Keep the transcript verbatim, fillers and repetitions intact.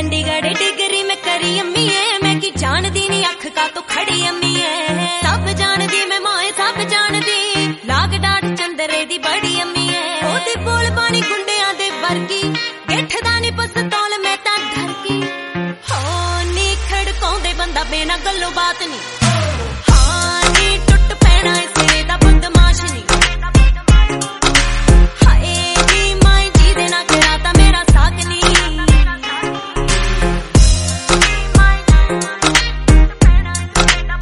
Chandigarh degree मैं करी अम्मी है, मैं की जानदी नी अख का तो खड़ी अम्मी है। सब जानदी मैं माए सब जानदी, लाग डाट चंदरे दी बड़ी अम्मी है। ओदी बोल पानी गुंडियां दे वर्गी, गेठदा नी पस्तौल मैं तां डर की। हो नी खड़काउंदे बंदा बिना गल्लो बात नी, हाँ नी टुट पैना इस सिरे दा बदम